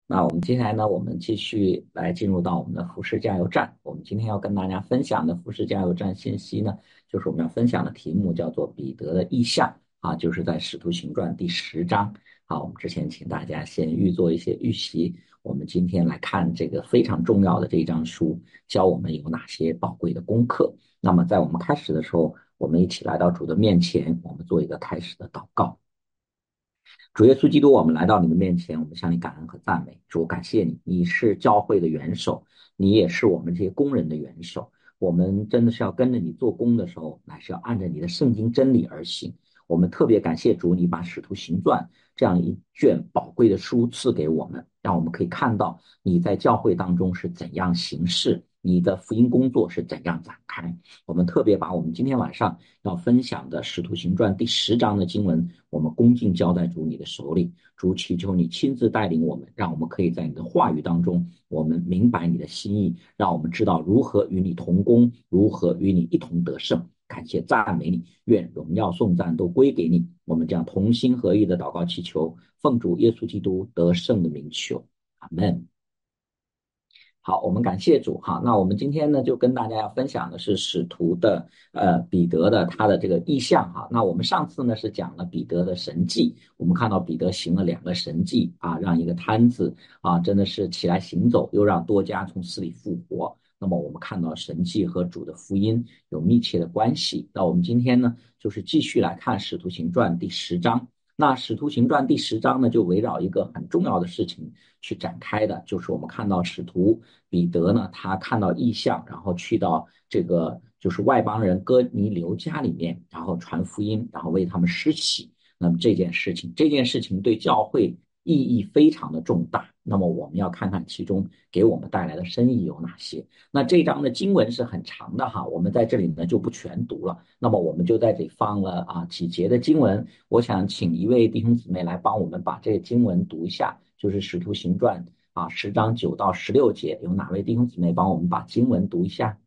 那我们接下来呢，我们继续来进入到我们的服饰加油站。我们今天要跟大家分享的服饰加油站信息呢，就是我们要分享的题目叫做彼得的意象啊，就是在《使徒行传》第10章。好，我们之前请大家先预做一些预习。我们今天来看这个非常重要的这一章书，教我们有哪些宝贵的功课。那么在我们开始的时候，我们一起来到主的面前，我们做一个开始的祷告。主耶稣基督，我们来到你的面前，我们向你感恩和赞美。主，感谢你，你是教会的元首，你也是我们这些工人的元首。我们真的是要跟着你做工的时候，乃是要按着你的圣经真理而行。我们特别感谢主，你把《使徒行传》这样一卷宝贵的书赐给我们，让我们可以看到你在教会当中是怎样行事，你的福音工作是怎样展开。我们特别把我们今天晚上要分享的《使徒行传》第10章的经文，我们恭敬交在主你的手里。主，祈求你亲自带领我们，让我们可以在你的话语当中，我们明白你的心意，让我们知道如何与你同工，如何与你一同得胜。感谢赞美你，愿荣耀颂赞都归给你。我们将同心合意的祷告祈求，奉主耶稣基督得胜的名求，阿门。好，我们感谢主哈。那我们今天呢，就跟大家要分享的是使徒的彼得的他的这个意象哈。那我们上次呢是讲了彼得的神迹，我们看到彼得行了2个神迹啊，让一个瘫子啊真的是起来行走，又让多家从死里复活。那么我们看到神迹和主的福音有密切的关系。那我们今天呢，就是继续来看使徒行传第10章。那《使徒行传》第10章呢，就围绕一个很重要的事情去展开的，就是我们看到使徒彼得呢，他看到异象，然后去到这个就是外邦人哥尼流家里面，然后传福音，然后为他们施洗。那么这件事情对教会意义非常的重大。那么我们要看看其中给我们带来的深意有哪些。那这章的经文是很长的哈，我们在这里呢就不全读了。那么我们就在这里放了几节的经文，我想请一位弟兄姊妹来帮我们把这个经文读一下，就是《使徒行传》10章9到16节，有哪位弟兄姊妹帮我们把经文读一下？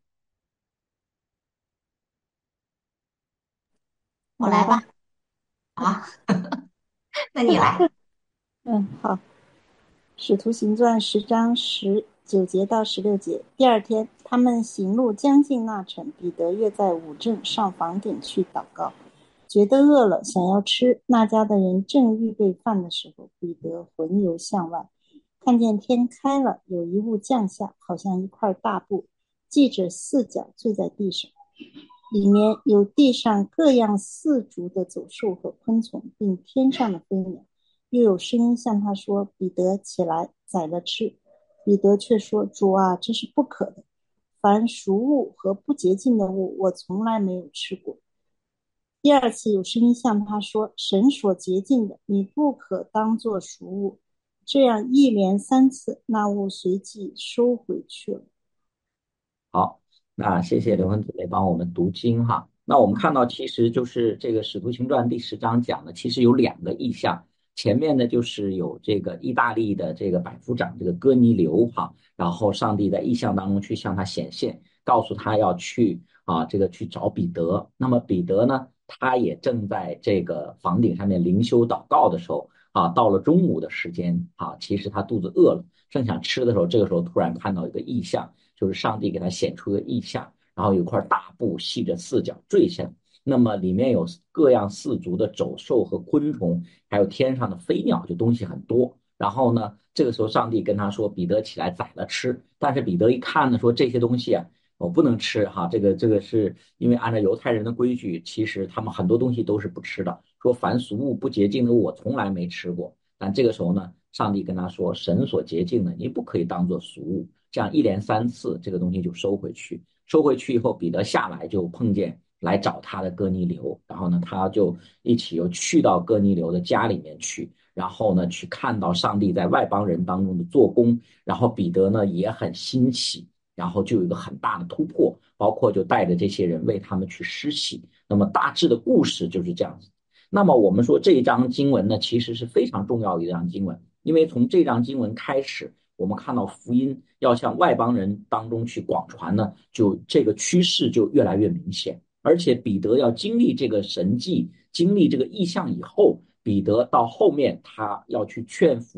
我来吧。好，那你来。 好，《使徒行传》10章19节到16节。第二天，他们行路将近那城，彼得约在午正上房顶去祷告，觉得饿了，想要吃。那家的人正预备饭的时候，彼得魂游向外，看见天开了，有一物降下，好像一块大布，系着4角，坠在地上。里面有地上各样4足的走兽和昆虫，并天上的飞鸟。又有声音向他说：彼得，起来，宰了吃。彼得却说：主啊，这是不可的。凡熟物和不洁净的物，我从来没有吃过。第二次有声音向他说：神所洁净的，你不可当作熟物。这样一连3次，那物随即收回去了。 好，那谢谢刘恒姊妹帮我们读经哈。那我们看到，其实就是这个《使徒行传》第10章讲的，其实有2个意象。前面呢，就是有这个意大利的这个百夫长这个哥尼流哈，然后上帝在意象当中去向他显现，告诉他要去这个去找彼得。那么彼得呢，他也正在这个房顶上面灵修祷告的时候到了中午的时间其实他肚子饿了，正想吃的时候，这个时候突然看到一个异象。就是上帝给他显出个异象，然后有块大布系着4角坠下来，那么里面有各样4足的走兽和昆虫，还有天上的飞鸟，就东西很多。然后呢，这个时候上帝跟他说：彼得起来宰了吃。但是彼得一看呢，说这些东西我不能吃哈，这个是因为按照犹太人的规矩，其实他们很多东西都是不吃的。说凡俗物不洁净的物，我从来没吃过。但这个时候呢，上帝跟他说：神所洁净的，你不可以当做俗物。这样一连3次，这个东西就收回去。收回去以后，彼得下来就碰见来找他的哥尼流，然后呢，他就一起又去到哥尼流的家里面去，然后呢，去看到上帝在外邦人当中的做工，然后彼得呢也很欣喜，然后就有一个很大的突破，包括就带着这些人为他们去施洗。那么大致的故事就是这样子。那么我们说这一章经文呢，其实是非常重要的一章经文，因为从这章经文开始，我们看到福音要向外邦人当中去广传呢，就这个趋势就越来越明显。而且彼得要经历这个神迹，经历这个异象以后，彼得到后面他要去劝服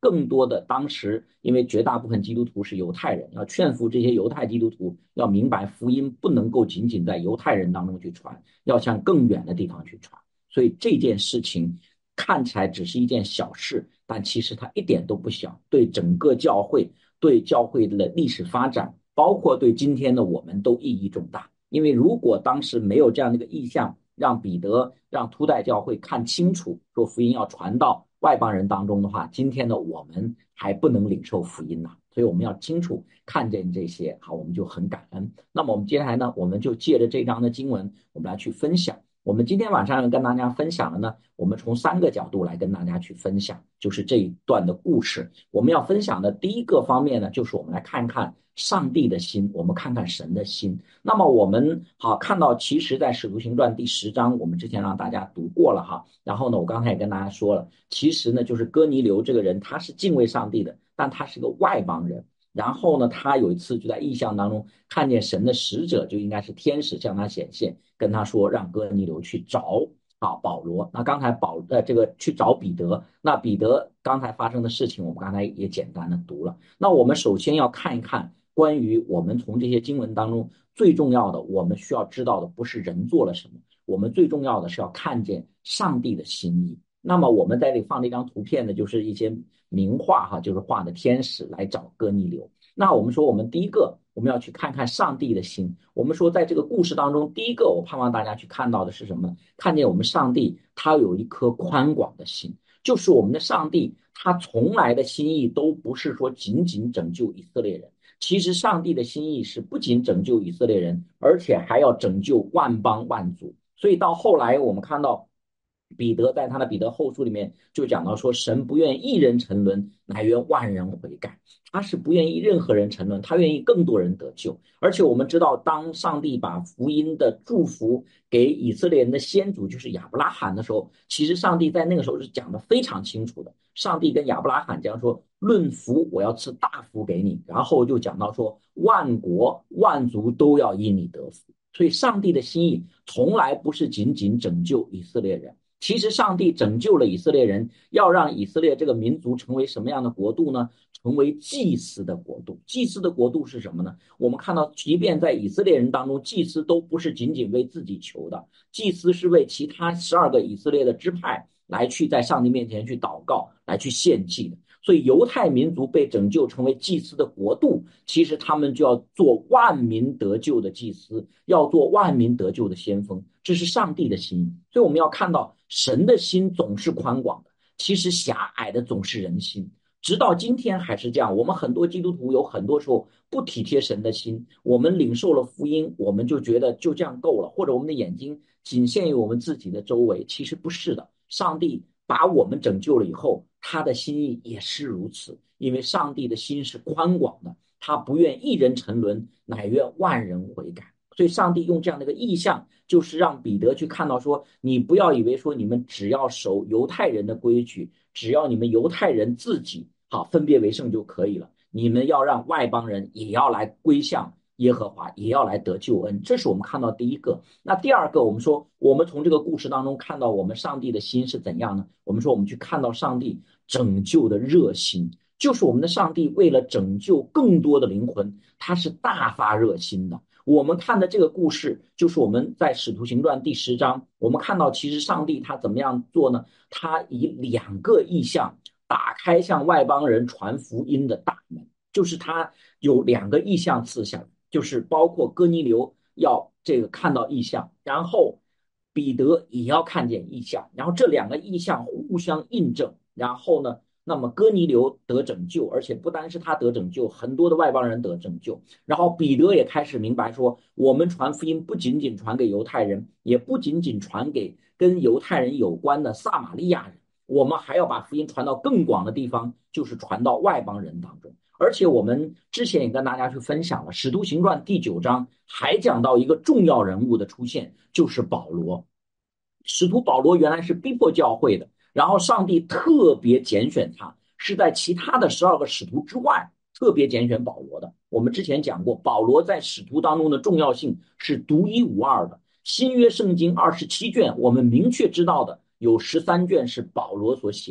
更多的当时因为绝大部分基督徒是犹太人，要劝服这些犹太基督徒要明白福音不能够仅仅在犹太人当中去传，要向更远的地方去传。所以这件事情看起来只是一件小事，但其实它一点都不小，对整个教会，对教会的历史发展，包括对今天的我们都意义重大。因为如果当时没有这样的一个意向，让彼得让初代教会看清楚说福音要传到外邦人当中的话，今天的我们还不能领受福音呢。所以我们要清楚看见这些，好，我们就很感恩。那么我们接下来呢，我们就借着这章的经文，我们来去分享。我们今天晚上要跟大家分享的呢，我们从3个角度来跟大家去分享，就是这一段的故事。我们要分享的第一个方面呢，就是我们来看看上帝的心，我们看看神的心。那么我们好看到，其实在使徒行传第10章，我们之前让大家读过了哈。然后呢，我刚才也跟大家说了，其实呢，就是哥尼流这个人，他是敬畏上帝的，但他是个外邦人。然后呢，他有一次就在异象当中看见神的使者，就应该是天使向他显现，跟他说让哥尼流去找保罗。那刚才这个去找彼得，那彼得刚才发生的事情，我们刚才也简单的读了。那我们首先要看一看关于我们从这些经文当中最重要的，我们需要知道的不是人做了什么，我们最重要的是要看见上帝的心意。那么我们在这里放了一张图片呢，就是一些名画哈，就是画的天使来找哥尼流。那我们说，我们第一个我们要去看看上帝的心。我们说，在这个故事当中，第一个我盼望大家去看到的是什么？看见我们上帝他有一颗宽广的心，就是我们的上帝他从来的心意都不是说仅仅拯救以色列人。其实上帝的心意是不仅拯救以色列人，而且还要拯救万邦万族。所以到后来我们看到彼得在他的彼得后书里面就讲到说，神不愿一人沉沦，乃愿万人悔改。他是不愿意任何人沉沦，他愿意更多人得救。而且我们知道，当上帝把福音的祝福给以色列人的先祖就是亚伯拉罕的时候，其实上帝在那个时候是讲得非常清楚的。上帝跟亚伯拉罕讲说，论福我要赐大福给你，然后就讲到说，万国万族都要因你得福。所以上帝的心意从来不是仅仅拯救以色列人，其实上帝拯救了以色列人，要让以色列这个民族成为什么样的国度呢？成为祭司的国度。祭司的国度是什么呢？我们看到即便在以色列人当中，祭司都不是仅仅为自己求的，祭司是为其他12个以色列的支派来去在上帝面前去祷告，来去献祭的。所以犹太民族被拯救成为祭司的国度，其实他们就要做万民得救的祭司，要做万民得救的先锋，这是上帝的心。所以我们要看到神的心总是宽广的，其实狭隘的总是人心。直到今天还是这样，我们很多基督徒有很多时候不体贴神的心，我们领受了福音，我们就觉得就这样够了，或者我们的眼睛仅限于我们自己的周围，其实不是的。上帝把我们拯救了以后，他的心意也是如此，因为上帝的心是宽广的，他不愿一人沉沦，乃愿万人悔改。所以上帝用这样的一个意象，就是让彼得去看到说，你不要以为说你们只要守犹太人的规矩，只要你们犹太人自己好分别为圣就可以了，你们要让外邦人也要来归向耶和华，也要来得救恩。这是我们看到第一个。那第二个，我们说我们从这个故事当中看到我们上帝的心是怎样呢？我们说我们去看到上帝拯救的热心，就是我们的上帝为了拯救更多的灵魂，他是大发热心的。我们看的这个故事，就是我们在使徒行传第10章，我们看到其实上帝他怎么样做呢？他以2个异象打开向外邦人传福音的大门，就是他有2个异象赐下，就是包括哥尼流要这个看到异象，然后彼得也要看见异象，然后这2个异象互相印证，然后呢，那么哥尼流得拯救，而且不单是他得拯救，很多的外邦人得拯救。然后彼得也开始明白说，我们传福音不仅仅传给犹太人，也不仅仅传给跟犹太人有关的撒玛利亚人，我们还要把福音传到更广的地方，就是传到外邦人当中。而且我们之前也跟大家去分享了，《使徒行传》第9章还讲到一个重要人物的出现，就是保罗。使徒保罗原来是逼迫教会的，然后上帝特别拣选他，是在其他的12个使徒之外特别拣选保罗的。我们之前讲过，保罗在使徒当中的重要性是独一无二的。新约圣经27卷，我们明确知道的有13卷是保罗所写的，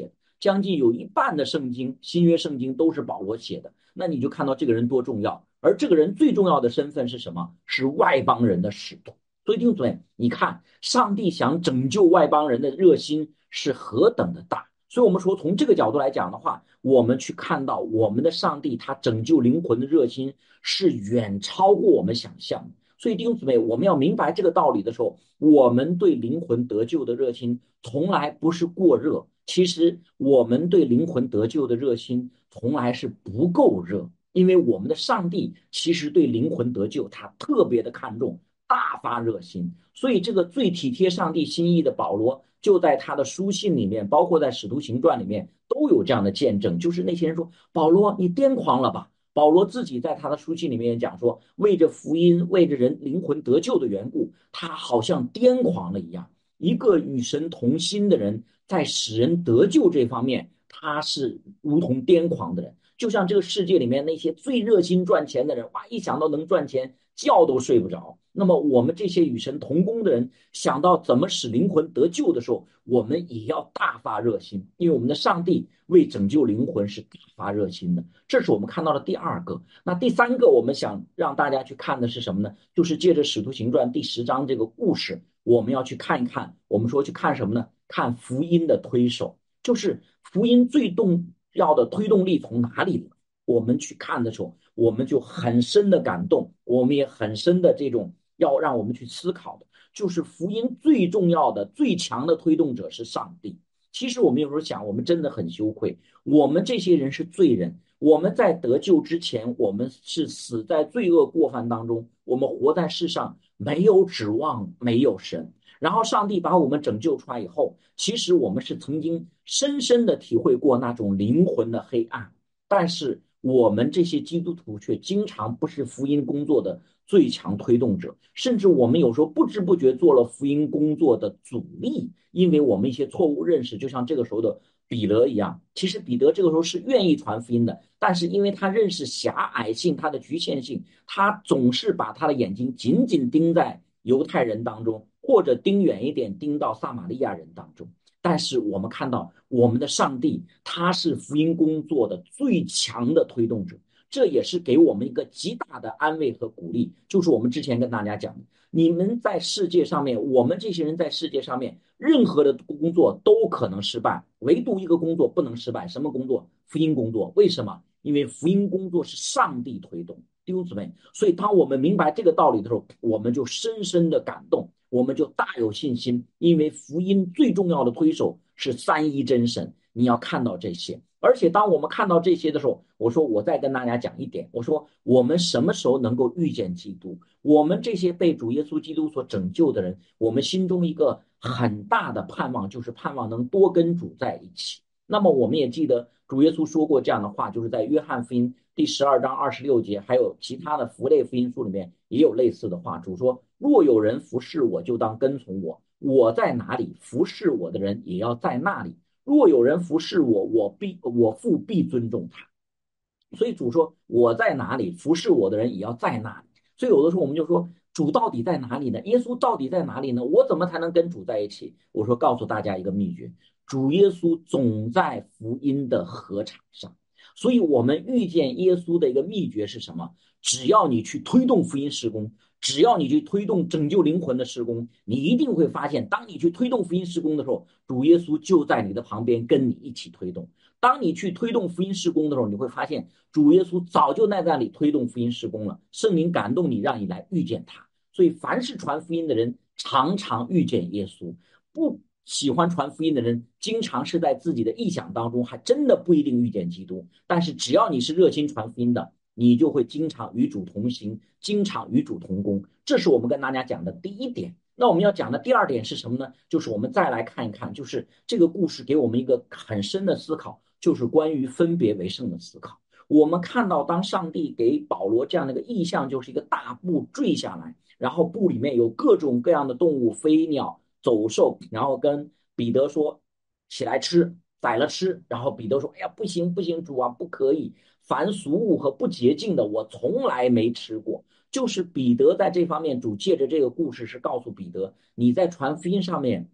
将近有一半的圣经，新约圣经都是保罗写的。那你就看到这个人多重要，而这个人最重要的身份是什么？是外邦人的使徒。所以弟兄姊妹，你看上帝想拯救外邦人的热心是何等的大。所以我们说从这个角度来讲的话，我们去看到我们的上帝他拯救灵魂的热心是远超过我们想象的。所以弟兄姊妹，我们要明白这个道理的时候，我们对灵魂得救的热心从来不是过热，其实我们对灵魂得救的热心从来是不够热，因为我们的上帝其实对灵魂得救他特别的看重，大发热心。所以这个最体贴上帝心意的保罗就在他的书信里面，包括在使徒行传里面都有这样的见证，就是那些人说保罗你癫狂了吧，保罗自己在他的书信里面讲说，为着福音为着人灵魂得救的缘故，他好像癫狂了一样。一个与神同心的人在使人得救这方面他是如同癫狂的人，就像这个世界里面那些最热心赚钱的人，哇，一想到能赚钱觉都睡不着。那么我们这些与神同工的人想到怎么使灵魂得救的时候，我们也要大发热心，因为我们的上帝为拯救灵魂是大发热心的。这是我们看到的第二个。那第三个我们想让大家去看的是什么呢？就是借着使徒行传第10章这个故事，我们要去看一看，我们说去看什么呢？看福音的推手，就是福音最重要的推动力从哪里来？我们去看的时候，我们就很深的感动，我们也很深的这种要让我们去思考的，就是福音最重要的、最强的推动者是上帝。其实我们有时候想，我们真的很羞愧，我们这些人是罪人，我们在得救之前，我们是死在罪恶过犯当中，我们活在世上没有指望，没有神。然后上帝把我们拯救出来以后，其实我们是曾经深深的体会过那种灵魂的黑暗，但是我们这些基督徒却经常不是福音工作的最强推动者，甚至我们有时候不知不觉做了福音工作的阻力，因为我们一些错误认识，就像这个时候的彼得一样。其实彼得这个时候是愿意传福音的，但是因为他认识狭隘性，他的局限性，他总是把他的眼睛紧紧盯在犹太人当中，或者盯远一点，盯到撒玛利亚人当中。但是我们看到我们的上帝他是福音工作的最强的推动者，这也是给我们一个极大的安慰和鼓励。就是我们之前跟大家讲的，你们在世界上面，我们这些人在世界上面任何的工作都可能失败，唯独一个工作不能失败，什么工作？福音工作。为什么？因为福音工作是上帝推动。弟兄姊妹，所以当我们明白这个道理的时候，我们就深深的感动，我们就大有信心，因为福音最重要的推手是三一真神。你要看到这些，而且当我们看到这些的时候，我说我再跟大家讲一点，我说我们什么时候能够遇见基督？我们这些被主耶稣基督所拯救的人，我们心中一个很大的盼望，就是盼望能多跟主在一起。那么我们也记得主耶稣说过这样的话，就是在约翰福音第12章26节，还有其他的福类福音书里面也有类似的话。主说：若有人服侍我，就当跟从我；我在哪里，服侍我的人也要在那里。若有人服侍我，我父必尊重他。所以主说：我在哪里，服侍我的人也要在那里。所以有的时候我们就说，主到底在哪里呢？耶稣到底在哪里呢？我怎么才能跟主在一起？我说告诉大家一个秘诀，主耶稣总在福音的禾场上。所以我们遇见耶稣的一个秘诀是什么？只要你去推动福音事工，只要你去推动拯救灵魂的事工，你一定会发现，当你去推动福音事工的时候，主耶稣就在你的旁边跟你一起推动。当你去推动福音事工的时候，你会发现主耶稣早就在那里推动福音事工了，圣灵感动你，让你来遇见他。所以凡是传福音的人常常遇见耶稣，不喜欢传福音的人经常是在自己的臆想当中，还真的不一定遇见基督。但是只要你是热心传福音的，你就会经常与主同行，经常与主同工。这是我们跟大家讲的第一点。那我们要讲的第二点是什么呢？就是我们再来看一看，就是这个故事给我们一个很深的思考，就是关于分别为圣的思考。我们看到当上帝给保罗这样的一个意象，就是一个大布坠下来，然后布里面有各种各样的动物，飞鸟走兽，然后跟彼得说起来吃，宰了吃。然后彼得说，哎呀，不行不行，主啊，不可以，凡俗物和不洁净的我从来没吃过。就是彼得在这方面，主借着这个故事是告诉彼得，你在传福音上面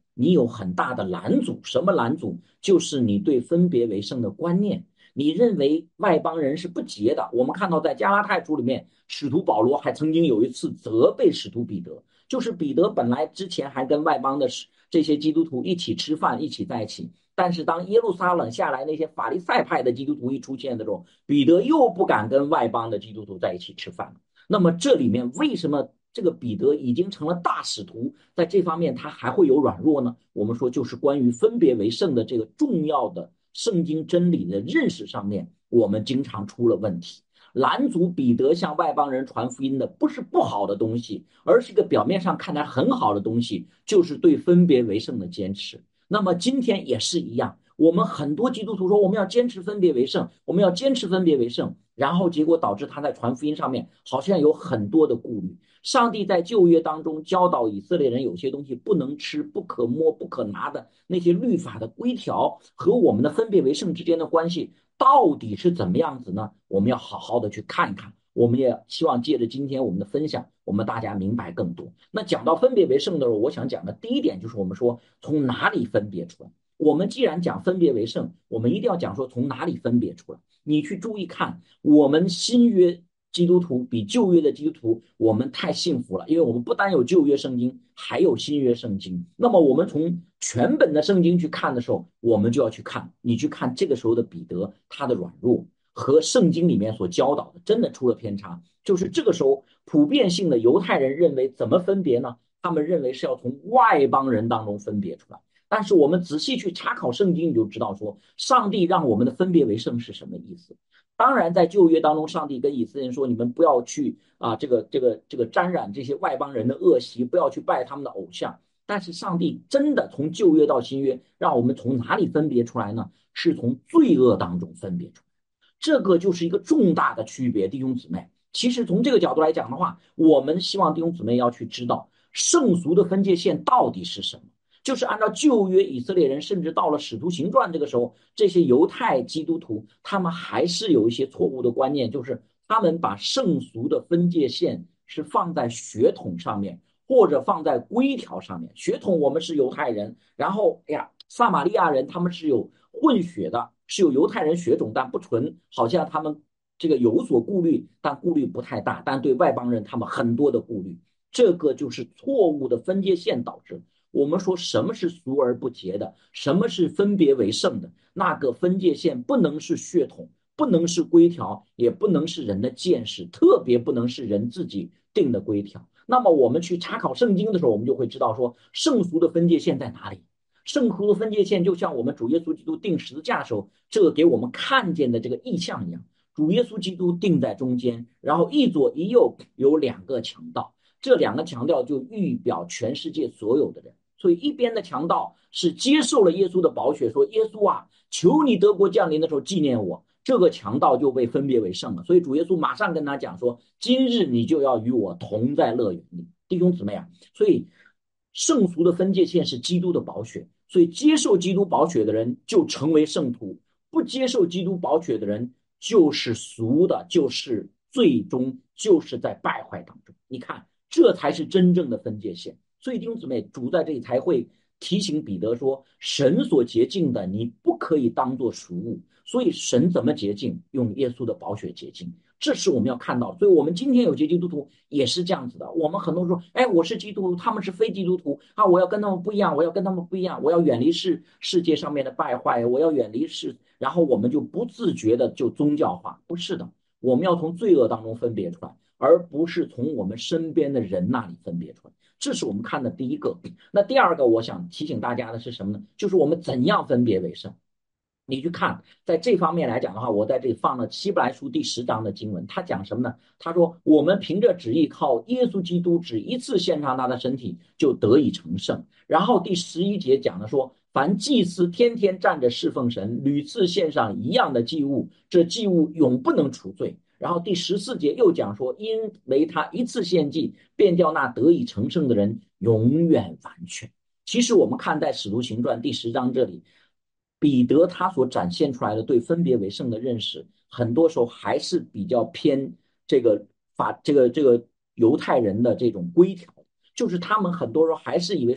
你有很大的拦阻。什么拦阻？就是你对分别为圣的观念，你认为外邦人是不洁的。我们看到在加拉太书里面，使徒保罗还曾经有一次责备使徒彼得，就是彼得本来之前还跟外邦的这些基督徒一起吃饭，一起在一起，但是当耶路撒冷下来那些法利赛派的基督徒一出现的时候，彼得又不敢跟外邦的基督徒在一起吃饭。那么这里面为什么这个彼得已经成了大使徒，在这方面他还会有软弱呢？我们说就是关于分别为圣的这个重要的圣经真理的认识上面，我们经常出了问题。拦阻彼得向外邦人传福音的不是不好的东西，而是一个表面上看来很好的东西，就是对分别为圣的坚持。那么今天也是一样，我们很多基督徒说我们要坚持分别为圣，我们要坚持分别为圣，然后结果导致他在传福音上面好像有很多的顾虑。上帝在旧约当中教导以色列人有些东西不能吃、不可摸、不可拿的那些律法的规条，和我们的分别为圣之间的关系到底是怎么样子呢？我们要好好的去看一看。我们也希望借着今天我们的分享，我们大家明白更多。那讲到分别为圣的时候，我想讲的第一点就是我们说从哪里分别出来。我们既然讲分别为圣，我们一定要讲说从哪里分别出来。你去注意看，我们新约基督徒比旧约的基督徒，我们太幸福了，因为我们不单有旧约圣经，还有新约圣经。那么我们从全本的圣经去看的时候，我们就要去看，你去看这个时候的彼得他的软弱和圣经里面所教导的真的出了偏差。就是这个时候普遍性的犹太人认为怎么分别呢？他们认为是要从外邦人当中分别出来。但是我们仔细去查考圣经，你就知道说，上帝让我们的分别为圣是什么意思。当然，在旧约当中，上帝跟以色列人说：“你们不要去沾染这些外邦人的恶习，不要去拜他们的偶像。”但是，上帝真的从旧约到新约，让我们从哪里分别出来呢？是从罪恶当中分别出来。这个就是一个重大的区别，弟兄姊妹。其实从这个角度来讲的话，我们希望弟兄姊妹要去知道圣俗的分界线到底是什么。就是按照旧约以色列人，甚至到了使徒行传这个时候，这些犹太基督徒他们还是有一些错误的观念，就是他们把圣俗的分界线是放在血统上面，或者放在规条上面。血统我们是犹太人，然后撒玛利亚人他们是有混血的，是有犹太人血种，但不纯，好像他们这个有所顾虑，但顾虑不太大，但对外邦人他们很多的顾虑。这个就是错误的分界线导致。我们说什么是俗而不洁的，什么是分别为圣的，那个分界线不能是血统，不能是规条，也不能是人的见识，特别不能是人自己定的规条。那么我们去查考圣经的时候，我们就会知道说圣俗的分界线在哪里。圣俗的分界线就像我们主耶稣基督定十字架的时候，这个给我们看见的这个意象一样，主耶稣基督定在中间，然后一左一右有两个强盗，这两个强调就预表全世界所有的人。所以一边的强盗是接受了耶稣的宝血，说耶稣啊，求你得国降临的时候纪念我，这个强盗就被分别为圣了。所以主耶稣马上跟他讲说，今日你就要与我同在乐园里。弟兄姊妹啊，所以圣俗的分界线是基督的宝血，所以接受基督宝血的人就成为圣徒，不接受基督宝血的人就是俗的，就是最终就是在败坏当中。你看，这才是真正的分界线。所以弟兄姊妹，主在这里才会提醒彼得说，神所洁净的你不可以当作俗物。所以神怎么洁净？用耶稣的宝血洁净，这是我们要看到。所以我们今天有些基督徒也是这样子的。我们很多人说，哎，我是基督徒，他们是非基督徒啊，我要跟他们不一样，我要跟他们不一样，我要远离世界上面的败坏，我要远离然后我们就不自觉的就宗教化。不是的，我们要从罪恶当中分别出来，而不是从我们身边的人那里分别出来。这是我们看的第一个。那第二个我想提醒大家的是什么呢？就是我们怎样分别为圣。你去看，在这方面来讲的话，我在这里放了希伯来书第10章的经文，他讲什么呢？他说我们凭着旨意靠耶稣基督只一次献上他的身体就得以成圣。然后第11节讲的说，凡祭司天天站着侍奉神，屡次献上一样的祭物，这祭物永不能除罪。然后第14节又讲说，因为他一次献祭，便叫那得以成圣的人永远完全。其实我们看在使徒行传第10章这里，彼得他所展现出来的对分别为圣的认识，很多时候还是比较偏这个犹太人的这种规条，就是他们很多时候还是以为说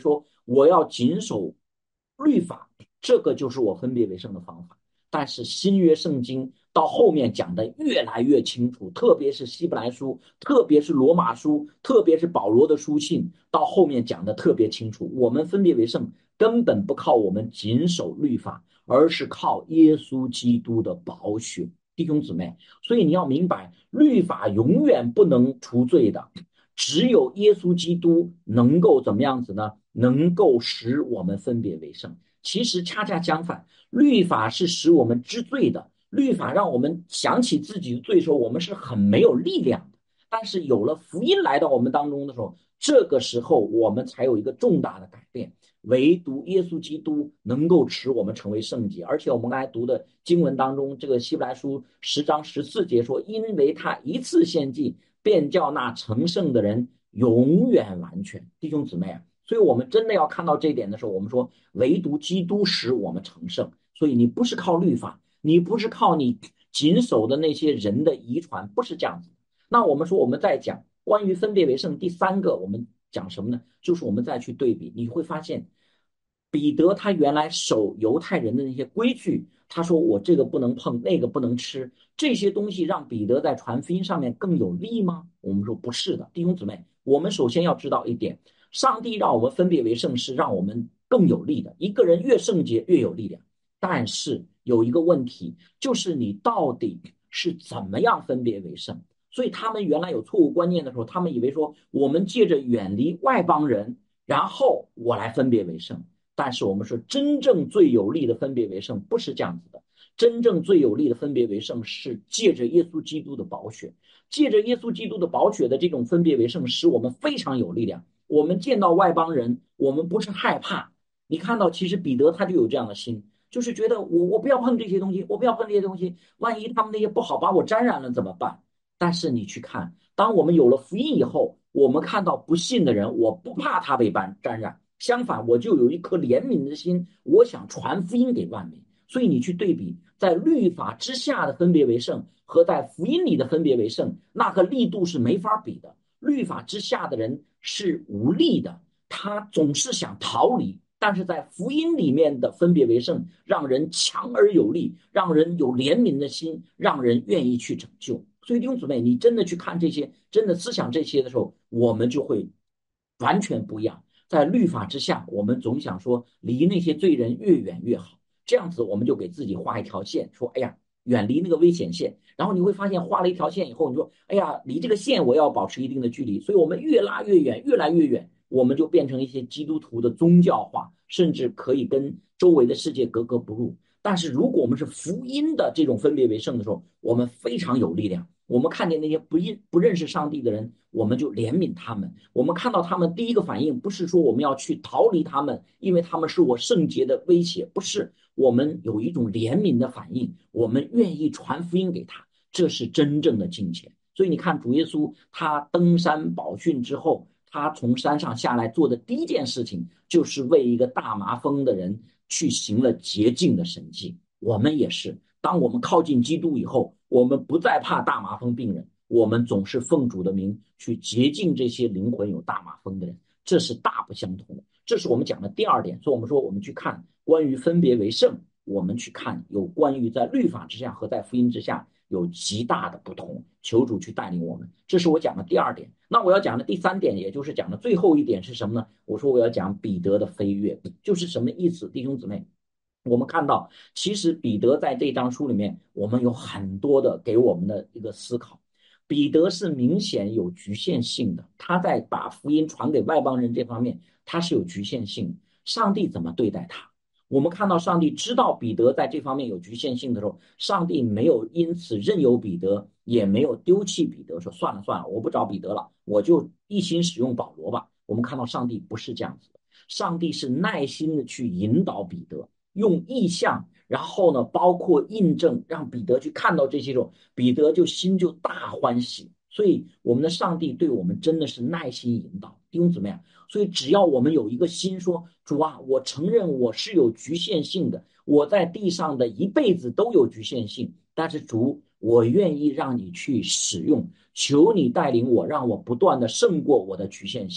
我要谨守律法，这个就是我分别为圣的方法。但是新约圣经到后面讲的越来越清楚，特别是希伯来书，特别是罗马书，特别是保罗的书信，到后面讲的特别清楚。我们分别为圣根本不靠我们谨守律法，而是靠耶稣基督的宝血。弟兄姊妹，所以你要明白，律法永远不能除罪的，只有耶稣基督能够怎么样子呢？能够使我们分别为圣。其实恰恰相反，律法是使我们知罪的，律法让我们想起自己的罪的时候，我们是很没有力量的。但是有了福音来到我们当中的时候，这个时候我们才有一个重大的改变。唯独耶稣基督能够使我们成为圣洁，而且我们刚才读的经文当中，这个希伯来书10章14节说，因为他一次献祭，便叫那成圣的人永远完全。弟兄姊妹啊，所以我们真的要看到这一点的时候，我们说唯独基督使我们成圣。所以你不是靠律法，你不是靠你谨守的那些人的遗传，不是这样子。那我们说我们再讲关于分别为圣第三个，我们讲什么呢？就是我们再去对比，你会发现彼得他原来守犹太人的那些规矩，他说我这个不能碰，那个不能吃，这些东西让彼得在传福音上面更有利吗？我们说不是的。弟兄姊妹，我们首先要知道一点，上帝让我们分别为圣是让我们更有利的，一个人越圣洁越有力量。但是有一个问题，就是你到底是怎么样分别为圣？所以他们原来有错误观念的时候，他们以为说我们借着远离外邦人，然后我来分别为圣。但是我们说真正最有力的分别为圣不是这样子的，真正最有力的分别为圣是借着耶稣基督的宝血，借着耶稣基督的宝血的这种分别为圣，使我们非常有力量。我们见到外邦人，我们不是害怕。你看到其实彼得他就有这样的心，就是觉得我不要碰这些东西，我不要碰这些东西，万一他们那些不好把我沾染了怎么办？但是你去看，当我们有了福音以后，我们看到不信的人，我不怕他被沾染，相反，我就有一颗怜悯的心，我想传福音给万民。所以你去对比，在律法之下的分别为圣和在福音里的分别为圣，那个力度是没法比的。律法之下的人是无力的，他总是想逃离。但是在福音里面的分别为圣，让人强而有力，让人有怜悯的心，让人愿意去拯救。所以弟兄姊妹，你真的去看这些，真的思想这些的时候，我们就会完全不一样。在律法之下，我们总想说离那些罪人越远越好，这样子我们就给自己画一条线，说哎呀，远离那个危险线。然后你会发现画了一条线以后，你说哎呀，离这个线我要保持一定的距离，所以我们越拉越远，越来越远，我们就变成一些基督徒的宗教化，甚至可以跟周围的世界格格不入。但是如果我们是福音的这种分别为圣的时候，我们非常有力量。我们看见那些不认识上帝的人，我们就怜悯他们。我们看到他们第一个反应不是说我们要去逃离他们，因为他们是我圣洁的威胁，不是。我们有一种怜悯的反应，我们愿意传福音给他，这是真正的敬虔。所以你看主耶稣他登山宝训之后，他从山上下来做的第一件事情，就是为一个大麻风的人去行了洁净的神迹。我们也是，当我们靠近基督以后，我们不再怕大麻风病人，我们总是奉主的名去洁净这些灵魂有大麻风的人，这是大不相同的。这是我们讲的第二点。所以我们说我们去看关于分别为圣，我们去看有关于在律法之下和在福音之下有极大的不同，求主去带领我们。这是我讲的第二点。那我要讲的第三点，也就是讲的最后一点是什么呢？我说我要讲彼得的飞跃，就是什么意思？弟兄姊妹，我们看到其实彼得在这章书里面，我们有很多的给我们的一个思考。彼得是明显有局限性的，他在把福音传给外邦人这方面，他是有局限性。上帝怎么对待他？我们看到上帝知道彼得在这方面有局限性的时候，上帝没有因此任由彼得，也没有丢弃彼得，说算了算了，我不找彼得了，我就一心使用保罗吧。我们看到上帝不是这样子的，上帝是耐心的去引导彼得，用意象，然后呢，包括印证，让彼得去看到这些时候，彼得就心就大欢喜。所以我们的上帝对我们真的是耐心引导，弟兄姊妹啊。所以只要我们有一个心说，主啊，我承认我是有局限性的，我在地上的一辈子都有局限性，但是主，我愿意让你去使用，求你带领我，让我不断的胜过我的局限性。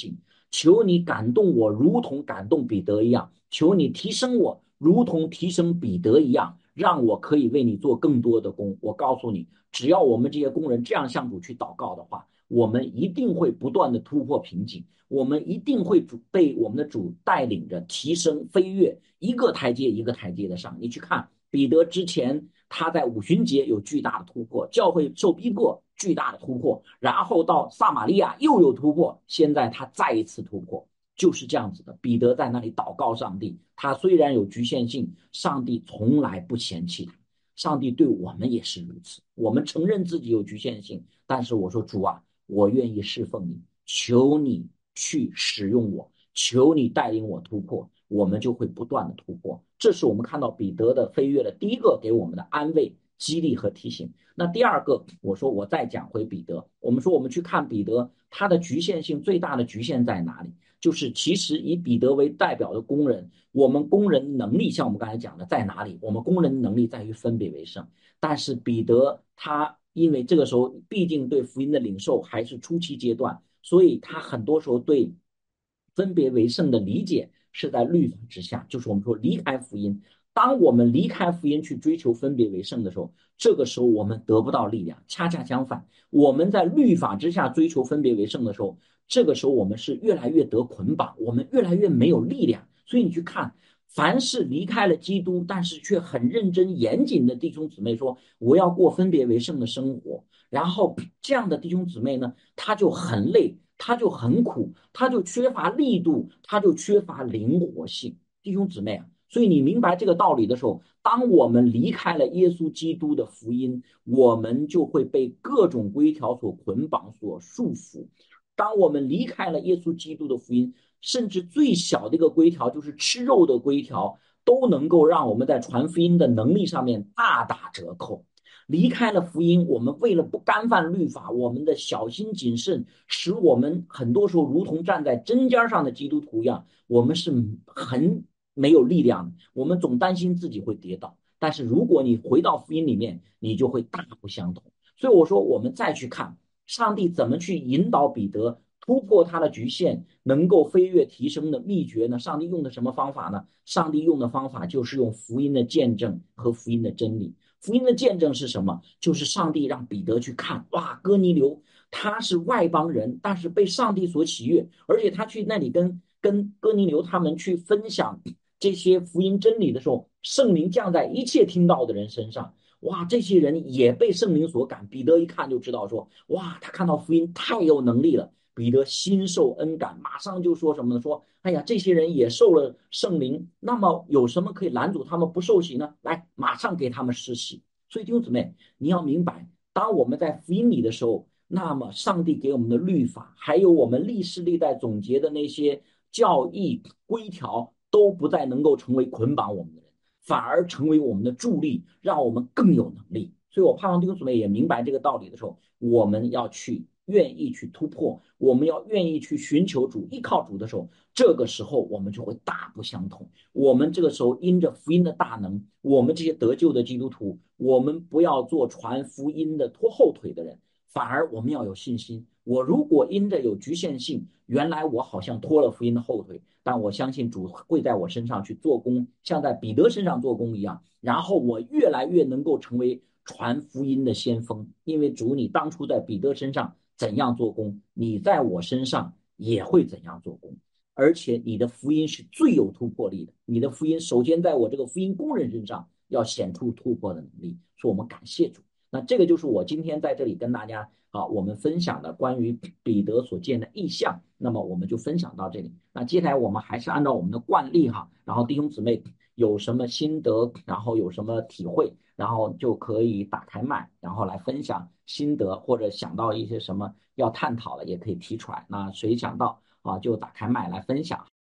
求你感动我，如同感动彼得一样；求你提升我，如同提升彼得一样，让我可以为你做更多的工。我告诉你，只要我们这些工人这样向主去祷告的话，我们一定会不断的突破瓶颈，我们一定会被我们的主带领着提升飞跃，一个台阶一个台阶的上。你去看彼得之前，他在五旬节有巨大的突破，教会受逼迫巨大的突破，然后到撒玛利亚又有突破，现在他再一次突破。就是这样子的，彼得在那里祷告上帝，他虽然有局限性，上帝从来不嫌弃他。上帝对我们也是如此，我们承认自己有局限性，但是我说主啊，我愿意侍奉你，求你去使用我，求你带领我突破，我们就会不断的突破。这是我们看到彼得的飞跃的第一个给我们的安慰、激励和提醒。那第二个，我说我再讲回彼得，我们说我们去看彼得，他的局限性最大的局限在哪里？就是其实以彼得为代表的工人，我们工人能力像我们刚才讲的在哪里？我们工人能力在于分别为圣，但是彼得他因为这个时候毕竟对福音的领受还是初期阶段，所以他很多时候对分别为圣的理解是在律法之下，就是我们说离开福音。当我们离开福音去追求分别为圣的时候，这个时候我们得不到力量。恰恰相反，我们在律法之下追求分别为圣的时候，这个时候我们是越来越得捆绑，我们越来越没有力量。所以你去看，凡是离开了基督，但是却很认真严谨的弟兄姊妹说，我要过分别为圣的生活，然后这样的弟兄姊妹呢，他就很累，他就很苦，他就缺乏力度，他就缺乏灵活性。弟兄姊妹啊，所以你明白这个道理的时候，当我们离开了耶稣基督的福音，我们就会被各种规条所捆绑、所束缚。当我们离开了耶稣基督的福音，甚至最小的一个规条，就是吃肉的规条，都能够让我们在传福音的能力上面大打折扣。离开了福音，我们为了不干犯律法，我们的小心谨慎，使我们很多时候如同站在针尖上的基督徒一样，我们是很没有力量的，我们总担心自己会跌倒。但是如果你回到福音里面，你就会大不相同。所以我说，我们再去看上帝怎么去引导彼得突破他的局限，能够飞跃提升的秘诀呢？上帝用的什么方法呢？上帝用的方法就是用福音的见证和福音的真理。福音的见证是什么？就是上帝让彼得去看，哇，哥尼流他是外邦人，但是被上帝所喜悦，而且他去那里跟哥尼流他们去分享这些福音真理的时候，圣灵降在一切听到的人身上。哇，这些人也被圣灵所感。彼得一看就知道说，哇，他看到福音太有能力了。彼得心受恩感，马上就说什么呢？说，哎呀，这些人也受了圣灵，那么有什么可以拦阻他们不受洗呢？来，马上给他们施洗。所以弟兄姊妹，你要明白，当我们在福音里的时候，那么上帝给我们的律法，还有我们历世历代总结的那些教义规条，都不再能够成为捆绑我们的人，反而成为我们的助力，让我们更有能力。所以我盼望弟兄姊妹也明白这个道理的时候，我们要去愿意去突破，我们要愿意去寻求主、依靠主的时候，这个时候我们就会大不相同。我们这个时候因着福音的大能，我们这些得救的基督徒，我们不要做传福音的拖后腿的人，反而我们要有信心。我如果因着有局限性，原来我好像拖了福音的后腿，但我相信主会在我身上去做工，像在彼得身上做工一样，然后我越来越能够成为传福音的先锋。因为主你当初在彼得身上怎样做工，你在我身上也会怎样做工。而且你的福音是最有突破力的，你的福音首先在我这个福音工人身上要显出突破的能力，说我们感谢主。那这个就是我今天在这里跟大家我们分享的关于彼得所见的异象，那么我们就分享到这里。那接下来我们还是按照我们的惯例然后弟兄姊妹有什么心得，然后有什么体会，然后就可以打开麦，然后来分享心得，或者想到一些什么要探讨的，也可以提出来。那谁想到就打开麦来分享。